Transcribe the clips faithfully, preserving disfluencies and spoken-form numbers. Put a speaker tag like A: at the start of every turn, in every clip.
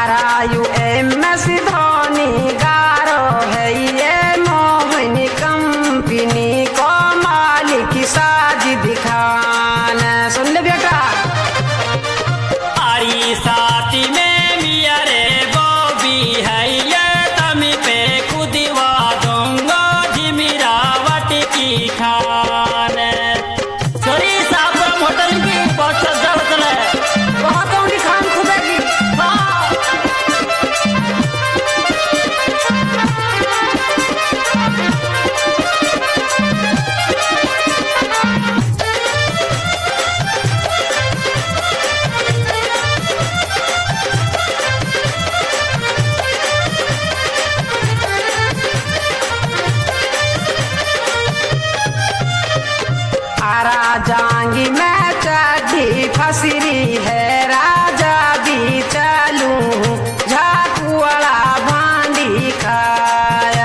A: आरायु M S धोनी गारो है ये मोहनी company को मालिक साजिद खान। सुन ले बेटा।
B: आरी साथी में मिया रे बॉबी है ये तमी पे कुदवा दूंगा जिमिरावट की खान। छोरी साहब होटल की बहुत जरूरत है।
A: बहुत उनकी खान खुदेगी। जांगी मैं चढ़ी फसरी है राजा भी चलूं झाकू वाला भांडी खाया।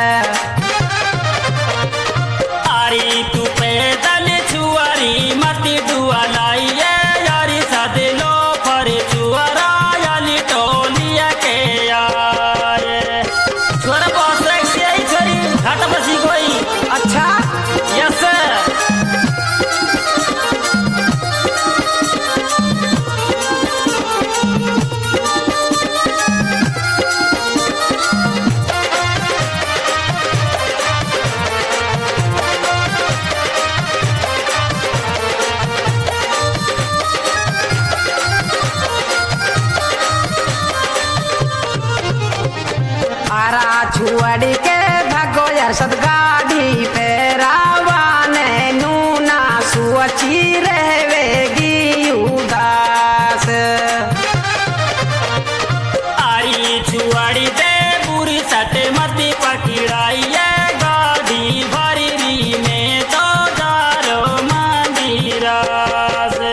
B: आरी तू पैदल छुआरी मत दुआ लाइए यारी सदलो पर छुआरा याली टोलिया के यार। छोरा बहुत सेक्सी है छोरी घाटा बसी कोई।
A: अच्छा
B: यस
A: छुअड़ी के भगो यार सद गाड़ी पे रावाने नूना सुअची रहवेगी उदास।
B: आरी छुआड़ी दे बुरी सट मती पकड़ाइए गाड़ी भरी में तो जारो मंदिरा से।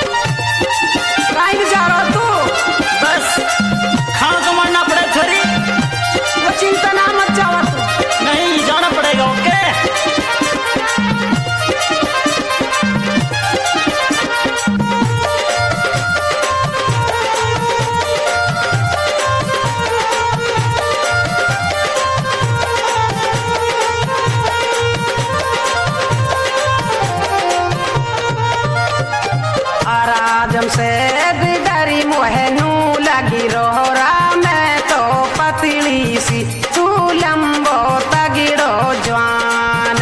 A: कहीं जा रहा तू?
B: बस खाना तो मारना पड़े छोरी।
A: चिंता ना मत जावा तू।
B: नहीं जाना पड़ेगा। ओके
A: आराजम से डरी मोहनू लगी रोहरा में तो पतली सी तू लंबो तगिड़ो जवान।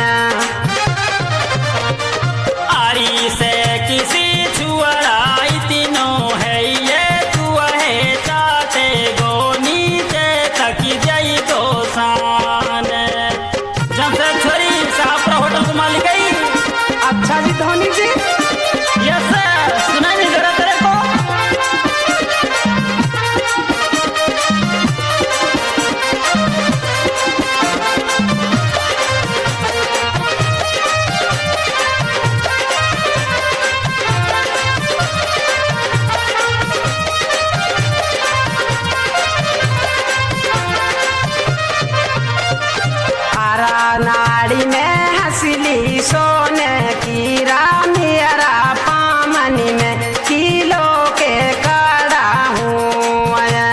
B: आरी से किसी छुआई तीनों है ये तू है चाटे गो नीचे तक जाई तो शान। जब से छोरी साहब होटल को मालिक आई।
A: अच्छा जी धोनी जी।
B: यस सुनाई नहीं दे रहा तेरे को।
A: नाड़ी में हंसली सोने की रानियरा पामनी में किलो के काड़ा हूँ।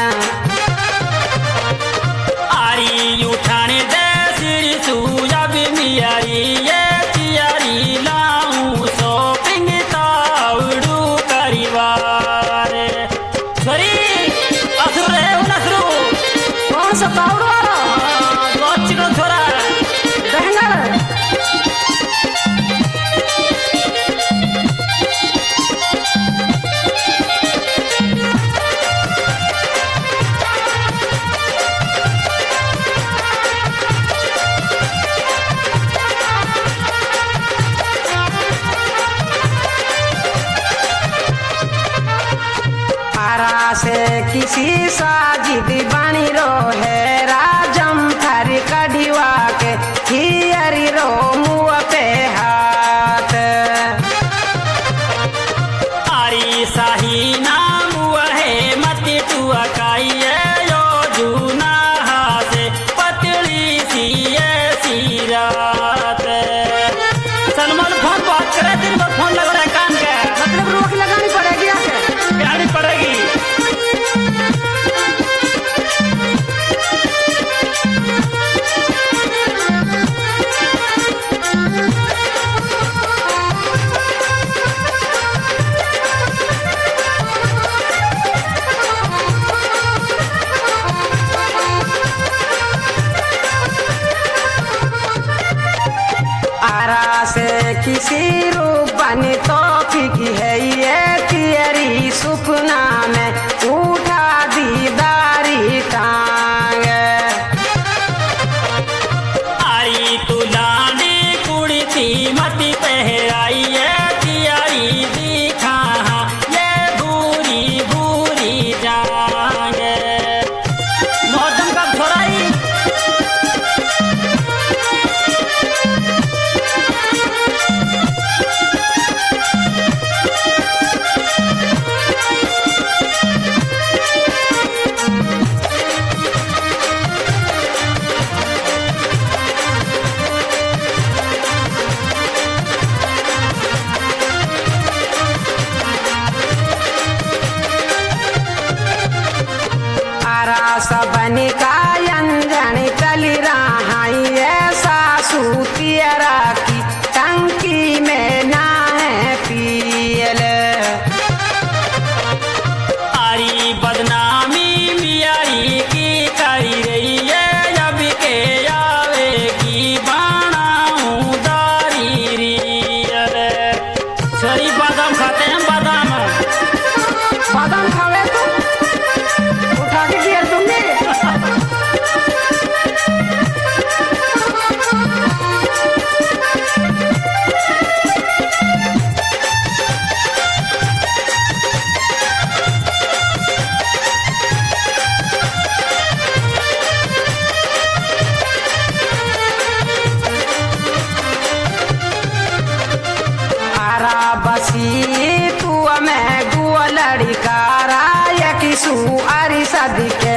B: आरी उठाने दे सिर सूया भी मियारी ये तियारी लाऊं शॉपिंग ताउडू करीवार। छोरी असुर रहे हो नसरू।
A: कौन सा ताउडू आ रहा?
B: तो अच्छी को छोरा
A: रहना रे। आरा से किसी साजिद बनी रो है राजम थर कढ़िवा के हियरी रो मुँह पे हाथ।
B: आरी साही नाम है मत तू अकाइए यो जूना हाथे पतली सी ऐसी रात। सलमान फोन बात करे दिन भर फोन लगा रहा है कान के।
A: मतलब रोक लगानी पड़ेगी आके।
B: लगानी पड़ेगी।
A: सु आरी शादी के